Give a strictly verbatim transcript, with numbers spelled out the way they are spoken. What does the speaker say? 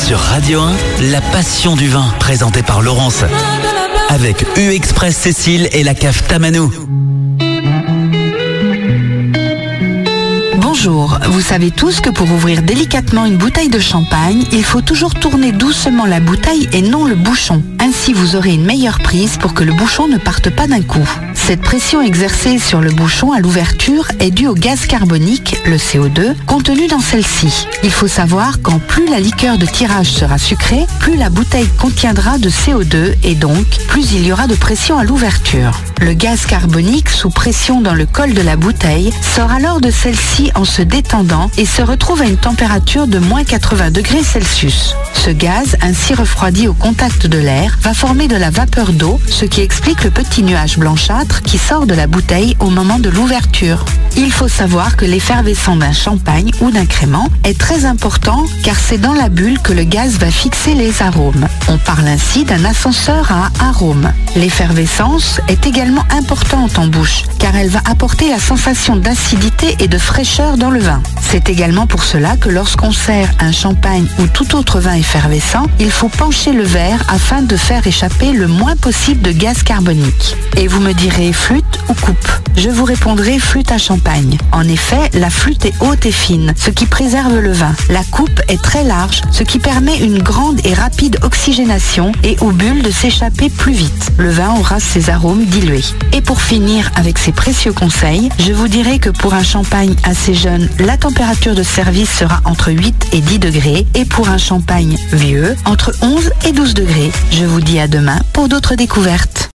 Sur Radio un, la passion du vin, présentée par Laurence. Avec U-Express Cécile et la cave Tamanou. Bonjour, vous savez tous que pour ouvrir délicatement une bouteille de champagne, il faut toujours tourner doucement la bouteille et non le bouchon. Ainsi, vous aurez une meilleure prise pour que le bouchon ne parte pas d'un coup. Cette pression exercée sur le bouchon à l'ouverture est due au gaz carbonique, le C O deux, contenu dans celle-ci. Il faut savoir qu'en plus la liqueur de tirage sera sucrée, plus la bouteille contiendra de C O deux et donc plus il y aura de pression à l'ouverture. Le gaz carbonique sous pression dans le col de la bouteille sort alors de celle-ci en se détendant et se retrouve à une température de moins quatre-vingts degrés Celsius. Ce gaz, ainsi refroidi au contact de l'air, va former de la vapeur d'eau, ce qui explique le petit nuage blanchâtre qui sort de la bouteille au moment de l'ouverture. Il faut savoir que l'effervescent d'un champagne ou d'un crément est très important car c'est dans la bulle que le gaz va fixer les arômes. On parle ainsi d'un ascenseur à arômes. L'effervescence est également importante en bouche car elle va apporter la sensation d'acidité et de fraîcheur dans le vin. C'est également pour cela que lorsqu'on sert un champagne ou tout autre vin effervescent, il faut pencher le verre afin de faire échapper le moins possible de gaz carbonique. Et vous me direz flûte ou coupe? Je vous répondrai flûte à champagne. En effet, la flûte est haute et fine, ce qui préserve le vin. La coupe est très large, ce qui permet une grande et rapide oxygénation et aux bulles de s'échapper plus vite. Le vin aura ses arômes dilués. Et pour finir avec ces précieux conseils, je vous dirai que pour un champagne assez jeune, la température de service sera entre huit et dix degrés et pour un champagne vieux, entre onze et douze degrés. Je vous dis à demain pour d'autres découvertes.